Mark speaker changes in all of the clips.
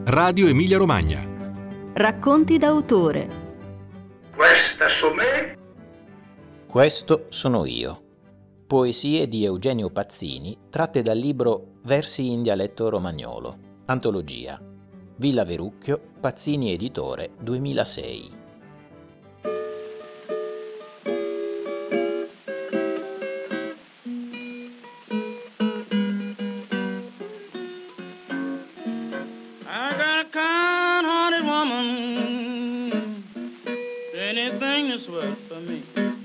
Speaker 1: Radio Emilia Romagna.
Speaker 2: Racconti d'autore.
Speaker 3: Questa so me.
Speaker 4: Questo sono io. Poesie di Eugenio Pazzini tratte dal libro Versi in dialetto romagnolo. Antologia. Villa Verucchio, Pazzini Editore, 2006.
Speaker 5: I got a kind-hearted woman, anything that's worth for me.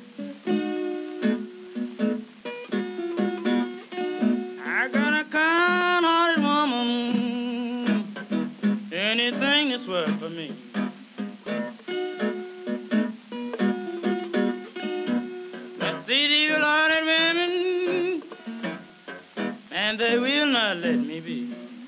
Speaker 5: I got a kind-hearted woman, anything that's worth for me. But these evil-hearted women, and they will not let me be.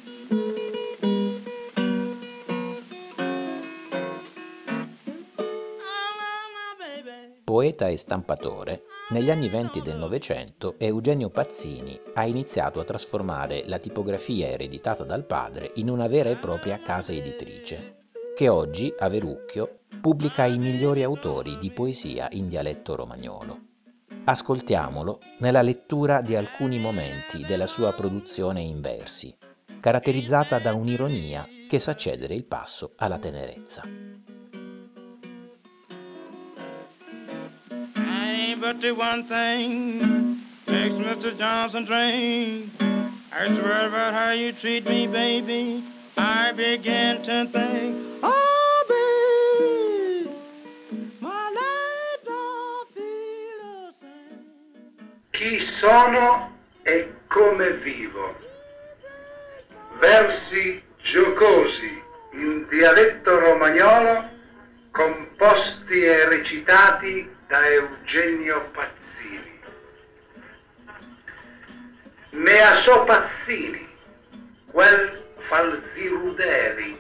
Speaker 4: Poeta e stampatore, negli anni '20 del Novecento Eugenio Pazzini ha iniziato a trasformare la tipografia ereditata dal padre in una vera e propria casa editrice, che oggi, a Verucchio, pubblica i migliori autori di poesia in dialetto romagnolo. Ascoltiamolo nella lettura di alcuni momenti della sua produzione in versi, caratterizzata da un'ironia che sa cedere il passo alla tenerezza.
Speaker 5: But the one thing makes Mr. Johnson drink. I swear about how you treat me, baby. I begin to think, oh, baby, my life don't feel the same.
Speaker 3: Chi sono e come vivo. Versi giocosi in dialetto romagnolo composti e recitati da Eugenio Pazzini. Mea so Pazzini, quel falzirudeli,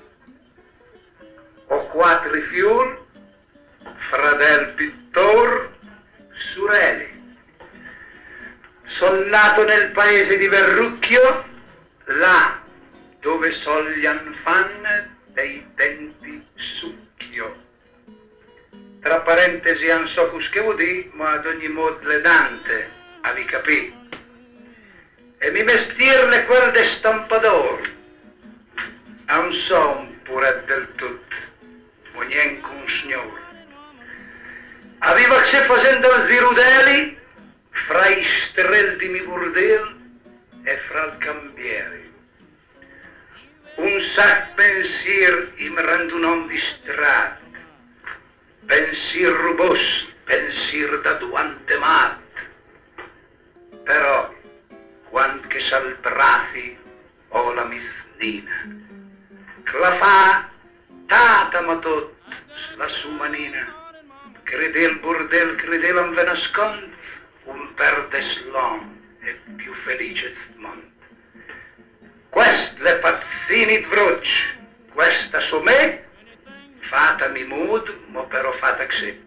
Speaker 3: o quattro fiul, fradel pittor, sureli. Son nato nel paese di Verrucchio, là dove soglian fan dei denti succhio. Tra parentesi non so che vuol dire, ma ad ogni modo le dante, avi capì. E mi mestiere quel de stampador, non so pure del tutto, ma niente un signore. Aveva che facendo il zirudeli, fra i strel di mi burdel e fra il cambiere. Un sac pensier im rendo un om distratto, pensier robust, pensier da duante mat. Però, quando che s'albrazi ho la misnina, che la fa tata ma tot la sua manina, credel burdel, credel an venascont, un perde slon e più felice mondo. Quest le Pazzini d'Vruc, questa so me, fatami mood, ma però fata che.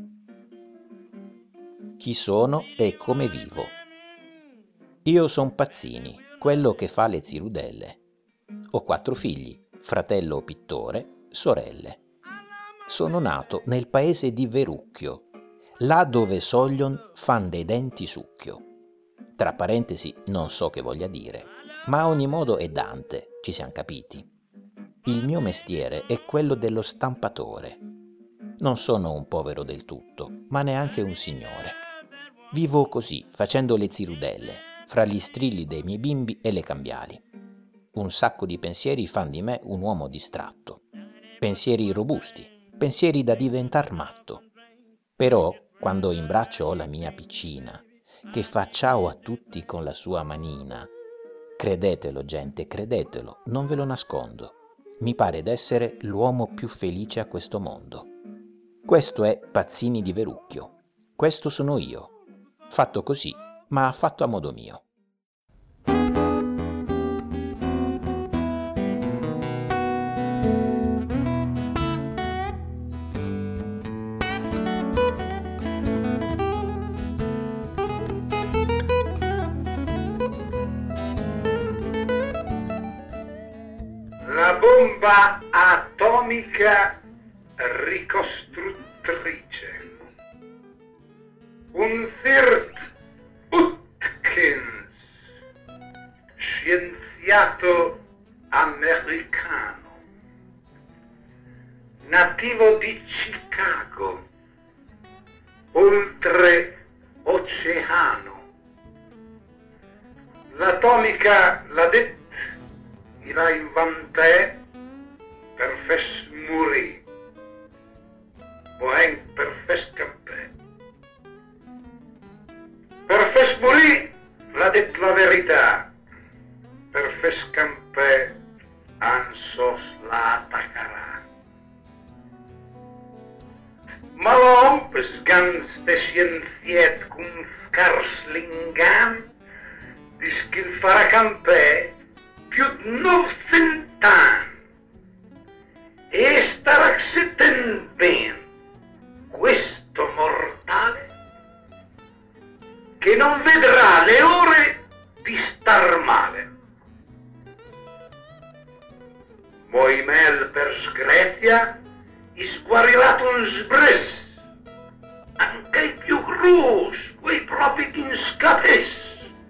Speaker 4: Chi sono e come vivo. Io son Pazzini, quello che fa le zirudelle. Ho 4 figli, fratello pittore, sorelle. Sono nato nel paese di Verucchio, là dove soglion fan dei denti succhio. Tra parentesi non so che voglia dire, ma a ogni modo è Dante, ci siamo capiti. Il mio mestiere è quello dello stampatore. Non sono un povero del tutto, ma neanche un signore. Vivo così, facendo le zirudelle, fra gli strilli dei miei bimbi e le cambiali. Un sacco di pensieri fan di me un uomo distratto. Pensieri robusti, pensieri da diventar matto. Però, quando in braccio ho la mia piccina, che fa ciao a tutti con la sua manina, credetelo gente, credetelo, non ve lo nascondo. Mi pare d'essere l'uomo più felice a questo mondo. Questo è Pazzini di Verucchio. Questo sono io. Fatto così, ma fatto a modo mio.
Speaker 3: La bomba atomica ricostruttrice. Un Zirt Utkins, scienziato americano, nativo di Chicago, oltreoceano. L'atomica l'ha detto, il a inventé per fes morir, o per fes campé. Per fes morir l'ha detto la verità, per fes campé ansos la attaccarà. Ma l'om, sgans de scienziet cum scars lingam, dis qu'il farà campé più di 900 anni e starà accettando bene questo mortale che non vedrà le ore di star male. Moimel per sgrezia sguarilato un sbres, anche i più grossi, quei propri inscapes.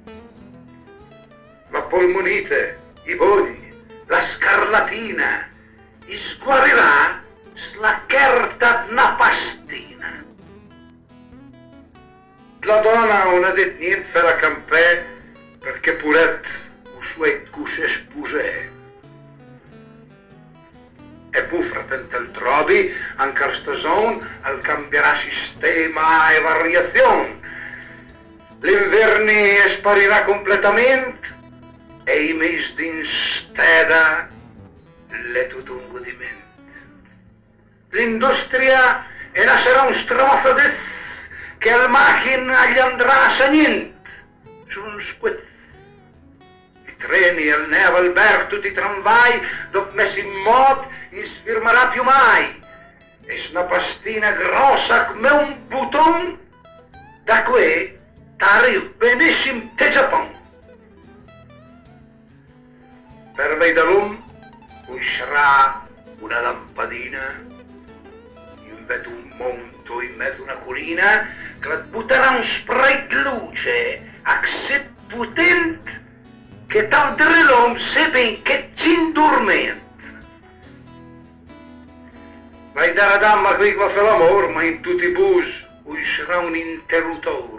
Speaker 3: La polmonite, i bogli, la scarlatina, sguarirà la cherta na pastina. La donna non ha detto niente per la campè perché puret u suoi cusce spusè. E pu fratente il trovi, anche a stagione, al cambierà sistema e variazione. L'inverni sparirà completamente e i mesi din steda le tutto un godimento. L'industria sarà un strofo che al macchina gli andrà a niente, su un squezzo. I treni, al neve, al berg, tutti i tramvai, dopo messi in moto, non si fermerà più mai. E una pastina grossa come un bouton, da qui t'arriva benissimo te Giappone. Per lei da lume uscirà una lampadina in mezzo a un monto, in mezzo a una collina, che la butterà un spray di luce così potente che tal l'uomo sa ben che ci indormenta. Vai dalla dama qui che fa l'amore, ma in tutti i bus uscirà un interruttore.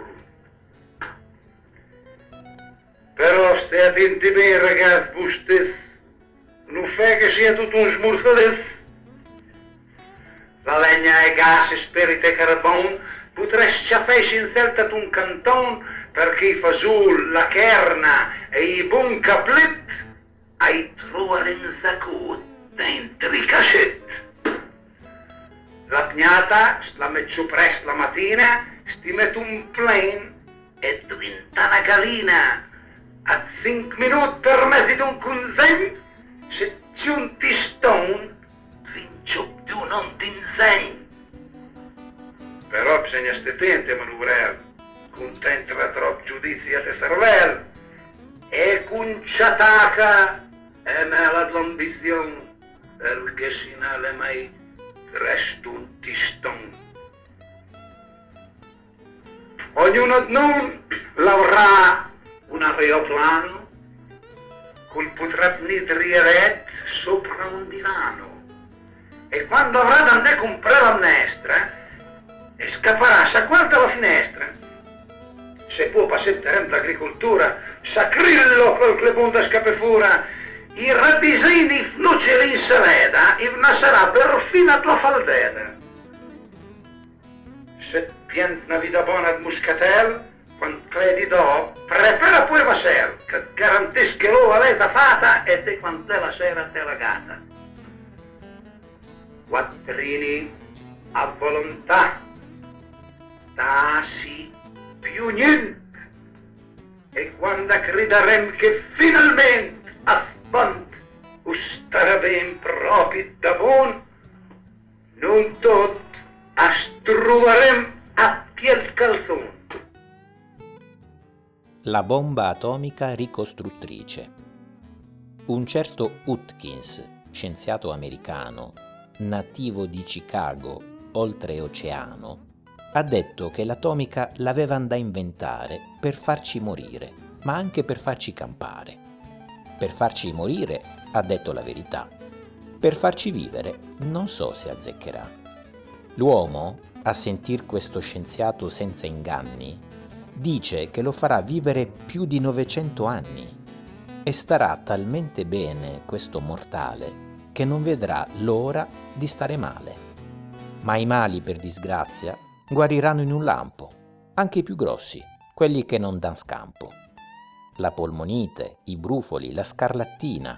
Speaker 3: Però stai attenti bene ragazzi, vostè, non fai che sia tutto un smurfadez. La legna e gas, spirito e carbone, potresti fare in certa un canton perché i fasul, la kerna e i buon caplet ai trovare in zacco dentro i cascetti. La pignata, la metto presto la mattina, sti metto un plane e diventa una galina. A 5 minuti per mezzo di un consegno, se c'è un tistone, vincio più non ti insegno. Però bisogna stare attenti a manovrare, contento da troppo giudizio a te cervello, e con ciataca e mela l'ambizione, perché se non le mai resta un tistone. Ognuno di noi l'avrà un aeroplano col potrà nitrire sopra un divano e quando avrà da andare a comprare la minestra e scapperà, sa guarda la finestra, se può passare l'agricoltura, sacrillo per le punte scapefura, i rabisini fnuceri in saleda, e ne sarà perfino a tua faldera. Se pianta una vita buona di muscatel, quando credi do, prepara pure la sera, che garantisce che l'uva l'hai fatta e te quando è la sera te la gata. Quattrini a volontà, tasi più niente. E quando crederem che finalmente a sband starà ben proprio da buon, non tot troverem a piel calzone.
Speaker 4: La bomba atomica ricostruttrice. Un certo Utkins, scienziato americano, nativo di Chicago, oltreoceano, ha detto che l'atomica l'avevano da inventare per farci morire, ma anche per farci campare. Per farci morire ha detto la verità. Per farci vivere non so se azzeccherà. L'uomo, a sentir questo scienziato senza inganni, dice che lo farà vivere più di 900 anni e starà talmente bene questo mortale che non vedrà l'ora di stare male. Ma i mali, per disgrazia, guariranno in un lampo, anche i più grossi, quelli che non dan scampo. La polmonite, i brufoli, la scarlattina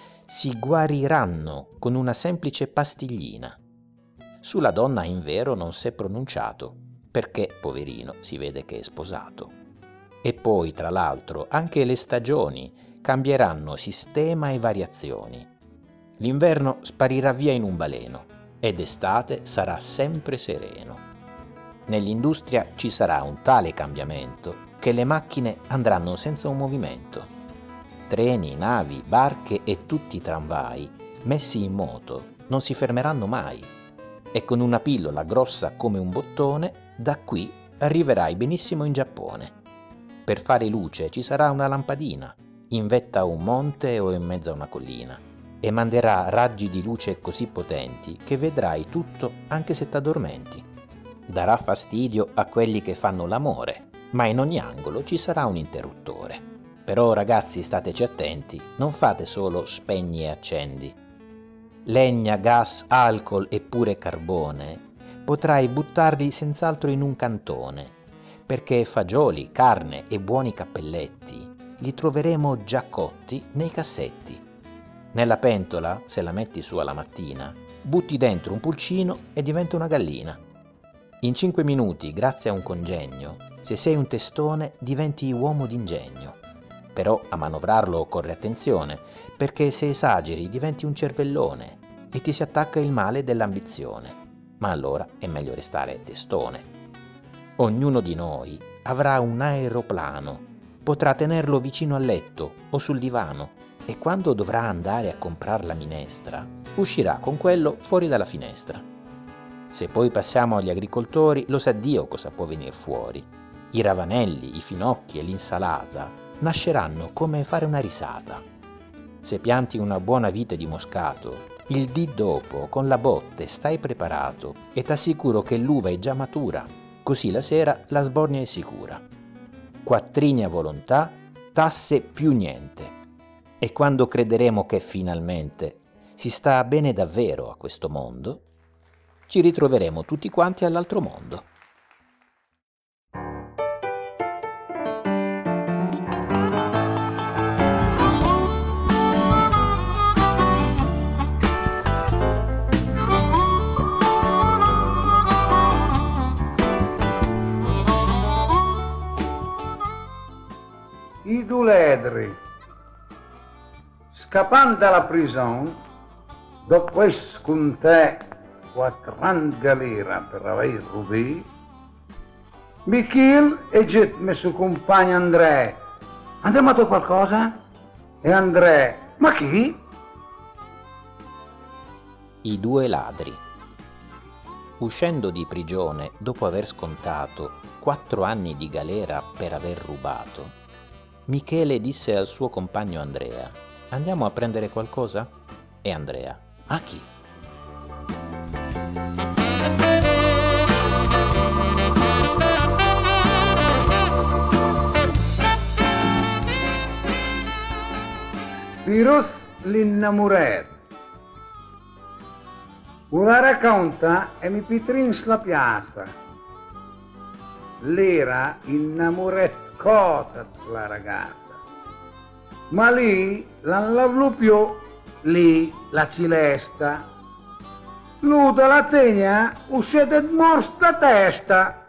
Speaker 4: si guariranno con una semplice pastiglina. Sulla donna invero non s'è pronunciato, perché, poverino, si vede che è sposato. E poi, tra l'altro, anche le stagioni cambieranno sistema e variazioni. L'inverno sparirà via in un baleno ed estate sarà sempre sereno. Nell'industria ci sarà un tale cambiamento che le macchine andranno senza un movimento. Treni, navi, barche e tutti i tramvai messi in moto non si fermeranno mai e con una pillola grossa come un bottone da qui arriverai benissimo in Giappone. Per fare luce ci sarà una lampadina in vetta a un monte o in mezzo a una collina e manderà raggi di luce così potenti che vedrai tutto anche se t'addormenti. Darà fastidio a quelli che fanno l'amore, ma in ogni angolo ci sarà un interruttore. Però ragazzi, stateci attenti, non fate solo spegni e accendi. Legna, gas, alcol e pure carbone potrai buttarli senz'altro in un cantone, perché fagioli, carne e buoni cappelletti li troveremo già cotti nei cassetti. Nella pentola, se la metti su alla mattina, butti dentro un pulcino e diventa una gallina. In 5 minuti, grazie a un congegno, se sei un testone diventi uomo d'ingegno. Però a manovrarlo occorre attenzione, perché se esageri diventi un cervellone e ti si attacca il male dell'ambizione. Ma allora è meglio restare testone. Ognuno di noi avrà un aeroplano, potrà tenerlo vicino al letto o sul divano e quando dovrà andare a comprar la minestra, uscirà con quello fuori dalla finestra. Se poi passiamo agli agricoltori, lo sa Dio cosa può venir fuori. I ravanelli, i finocchi e l'insalata nasceranno come fare una risata. Se pianti una buona vite di moscato, il dì dopo con la botte stai preparato e t'assicuro che l'uva è già matura, così la sera la sbornia è sicura. Quattrini a volontà, tasse più niente. E quando crederemo che finalmente si sta bene davvero a questo mondo, ci ritroveremo tutti quanti all'altro mondo.
Speaker 3: I due ladri, scappando dalla prigione, dopo con te 4 anni galera per aver rubato, Michel e il suo compagno Andrea. Andiamo a qualcosa? E Andrea, ma chi?
Speaker 4: I due ladri. Uscendo di prigione dopo aver scontato 4 anni di galera per aver rubato, Michele disse al suo compagno Andrea: andiamo a prendere qualcosa? E Andrea: a chi?
Speaker 3: Virus l'innamorato. Una racconta e mi pitrins la piazza. L'era innamoretata la ragazza. Ma lì non la più, lì la cilesta. L'uda la tegna uscite morsta testa.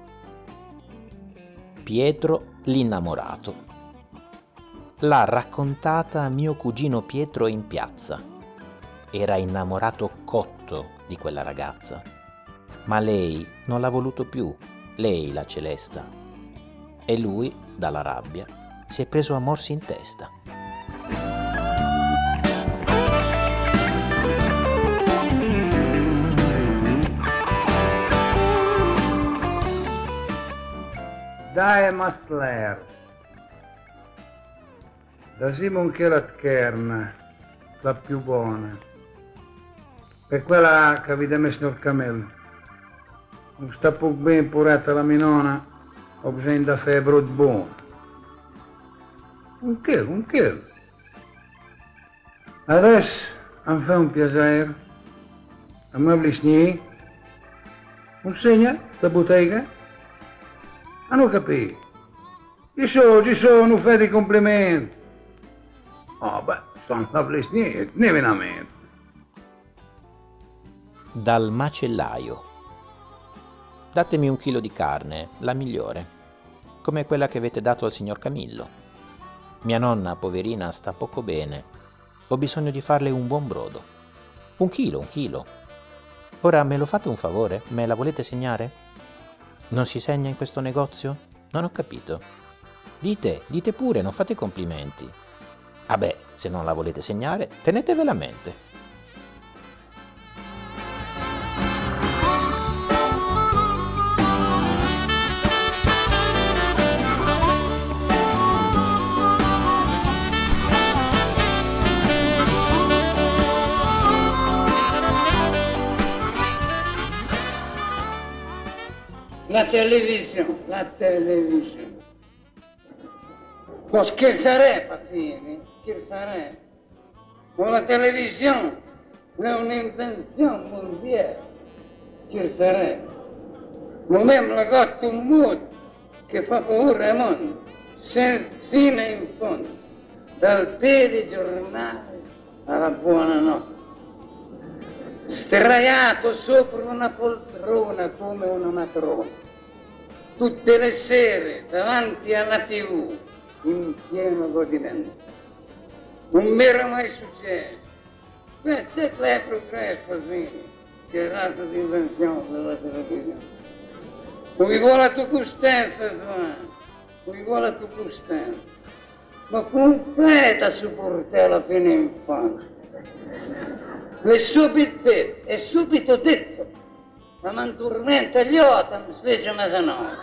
Speaker 4: Pietro l'innamorato. L'ha raccontata mio cugino Pietro in piazza. Era innamorato cotto di quella ragazza, ma lei non l'ha voluto più, lei la Celesta. E lui, dalla rabbia, si è preso a morsi in testa.
Speaker 3: Dai Mastler. Da Simon che la Kern, la più buona. Per quella che avete messo nel camello. Non sta più ben purata la minona, ho bisogno da febbre buona. Un chilo. Adesso mi fa un piacere. A me blisni. Un segna, sta bottega? Ah, non capisco. Ci sono, fai di complimenti. Oh, beh, sono la blisni, ne veramente.
Speaker 4: Dal macellaio. Datemi 1 chilo di carne, la migliore, come quella che avete dato al signor Camillo. Mia nonna, poverina, sta poco bene. Ho bisogno di farle un buon brodo. 1 chilo. Ora me lo fate un favore? Me la volete segnare? Non si segna in questo negozio? Non ho capito. Dite pure, non fate complimenti. Ah beh, se non la volete segnare, tenetevela a mente.
Speaker 1: La televisione. Non scherzare, Pazzini, scherzare. Ma la televisione è un'invenzione mondiale. Scherzare. Ma même la gatta un modo che fa paura al mondo, sino in fondo, dal telegiornale alla buonanotte. Sdraiato sopra una poltrona come una matrona, tutte le sere davanti alla TV, in pieno godimento. Non mi era mai successo. Questo è il progresso, sì, che è rato di invenzione della televisione. Non vuole la tua costanza, non vuole la tua costanza. Ma come fai a supportare fino in fondo? È subito detto, ma mi tormenta gli occhi, mi specie mezzanotte.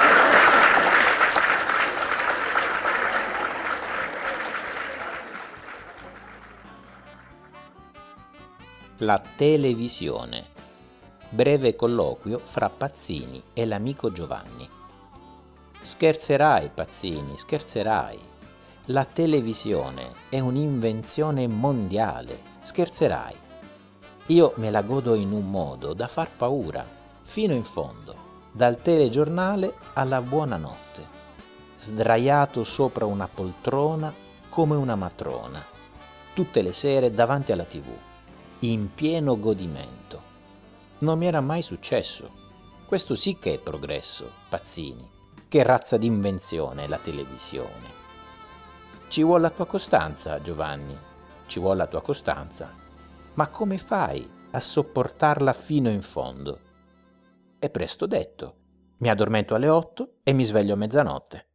Speaker 4: La televisione. Breve colloquio fra Pazzini e l'amico Giovanni. Scherzerai, Pazzini, scherzerai. La televisione è un'invenzione mondiale, scherzerai. Io me la godo in un modo da far paura, fino in fondo, dal telegiornale alla buonanotte, sdraiato sopra una poltrona come una matrona, tutte le sere davanti alla TV, in pieno godimento. Non mi era mai successo. Questo sì che è progresso, Pazzini. Che razza di invenzione la televisione. Ci vuole la tua costanza, Giovanni, ci vuole la tua costanza. Ma come fai a sopportarla fino in fondo? È presto detto. Mi addormento alle 8 e mi sveglio a mezzanotte.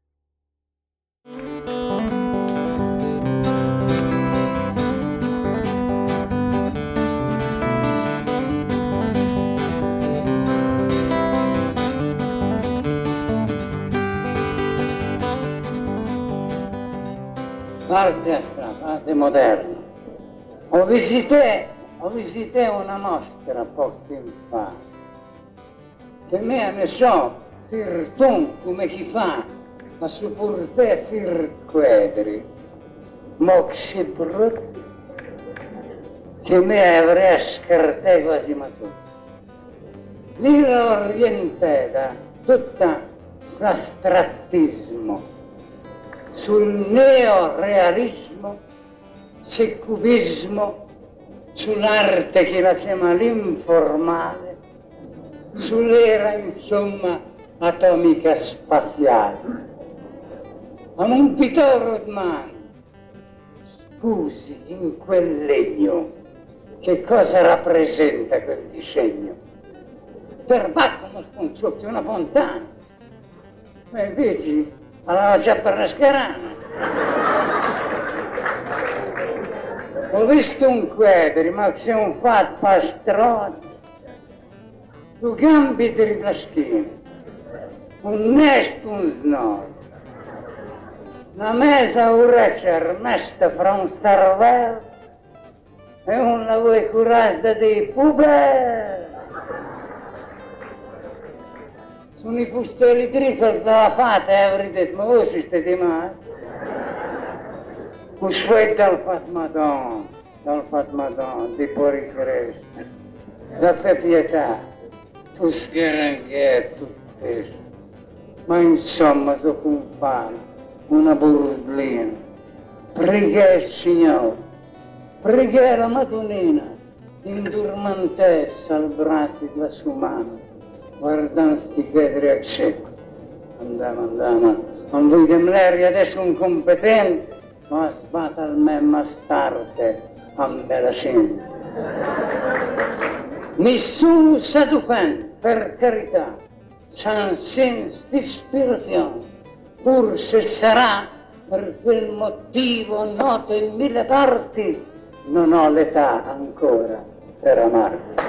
Speaker 1: Parte moderna. Ho visitato una mostra poco tempo fa, che mi so come chi fa a supportare certi quadri, ma che brutto, che mi avrei scartato quasi ma tutto. Lì l'ho orientata tutta l'astrattismo sul neorealismo, sul cubismo, sull'arte che la chiama l'informale, sull'era insomma atomica spaziale. Ma un pittore di mano, scusi, in quel legno, che cosa rappresenta quel disegno? Per come spunzocchi una fontana. E dici, alla già per una scarana. Ho visto un quadro, ma c'è un fatto pastrozzo. Tu gambi della schiena. un nessun snor. Una mesa ureccia armesta fra un cervello e una vuoi curata di pube. Sono i fustelli tripel della fata e avrei detto, ma voi siete mai? Uscite dal Fatmadon, di Pori Cresta, da fe pietà, tu scheranghetto, tutto. Ma insomma, so un pane, una burlina, preghe il Signore, preghe la Madonnina, indurmantessa al braccio della sua mano, guardando sti chiedri a cieco. Andiamo, non vediamo l'aria adesso incompetente, ma sbata al me mastarte a me la scena. Nessuno sadupen, per carità, sans sens d'ispirazione, forse sarà per quel motivo noto in 1000 parti, non ho l'età ancora per amarti.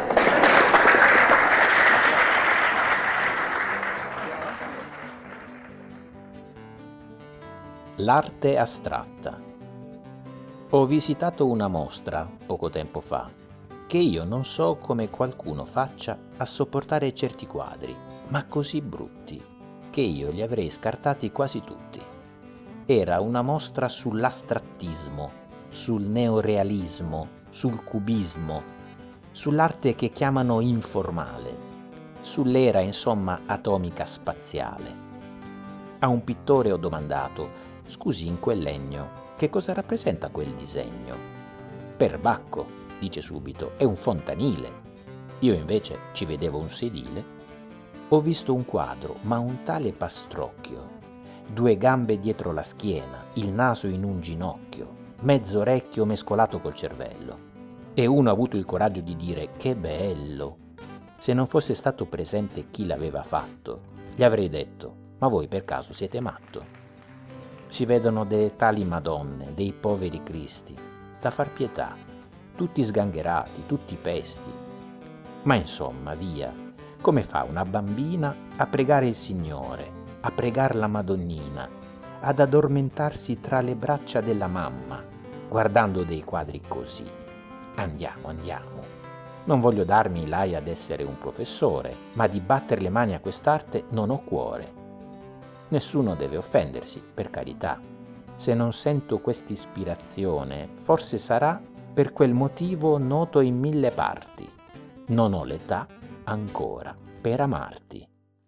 Speaker 4: L'arte astratta. Ho visitato una mostra poco tempo fa che io non so come qualcuno faccia a sopportare certi quadri, ma così brutti che io li avrei scartati quasi tutti. Era una mostra sull'astrattismo, sul neorealismo, sul cubismo, sull'arte che chiamano informale, sull'era insomma atomica spaziale. A un pittore ho domandato: scusi, in quel legno, che cosa rappresenta quel disegno? Perbacco, dice subito, è un fontanile. Io invece ci vedevo un sedile. Ho visto un quadro, ma un tale pastrocchio. 2 gambe dietro la schiena, il naso in un ginocchio, mezzo orecchio mescolato col cervello. E uno ha avuto il coraggio di dire: che bello! Se non fosse stato presente chi l'aveva fatto, gli avrei detto: ma voi per caso siete matto? Si vedono delle tali Madonne, dei poveri Cristi, da far pietà, tutti sgangherati, tutti pesti. Ma insomma, via, come fa una bambina a pregare il Signore, a pregar la Madonnina, ad addormentarsi tra le braccia della mamma, guardando dei quadri così? Andiamo. Non voglio darmi l'aria ad essere un professore, ma di battere le mani a quest'arte non ho cuore. Nessuno deve offendersi, per carità. Se non sento quest'ispirazione, forse sarà per quel motivo noto in 1000 parti. Non ho l'età ancora per amarti.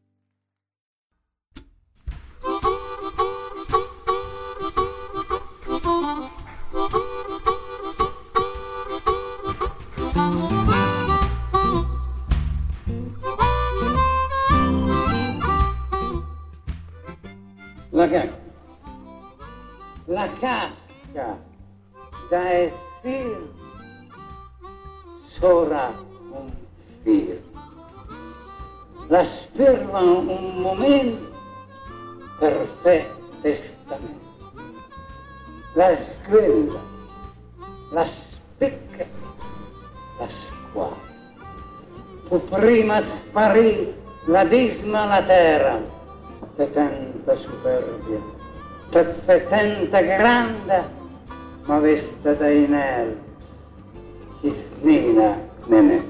Speaker 1: La casca da filo sopra un filo. La sferma un momento per fe testamento. La squilla, la spicca, la squadra. Fu prima sparì la disma la terra, te tanta superbia. Tanta grande, ma vista dai neri, cisnina nenè.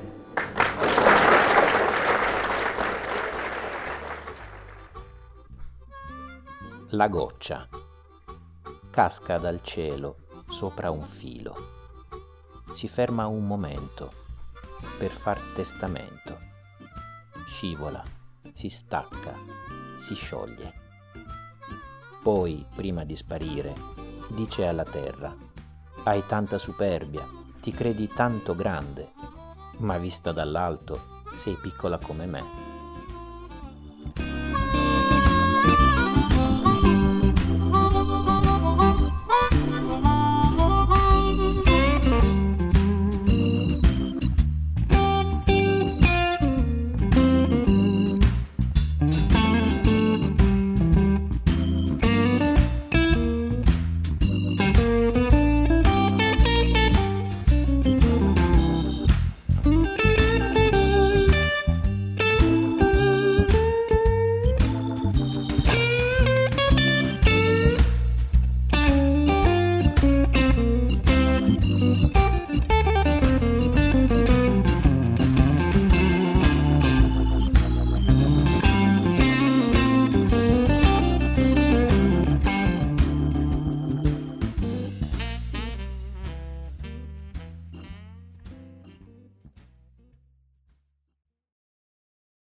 Speaker 4: La goccia casca dal cielo sopra un filo, si ferma un momento per far testamento, scivola, si stacca, si scioglie. Poi, prima di sparire, dice alla terra: hai tanta superbia, ti credi tanto grande, ma vista dall'alto sei piccola come me.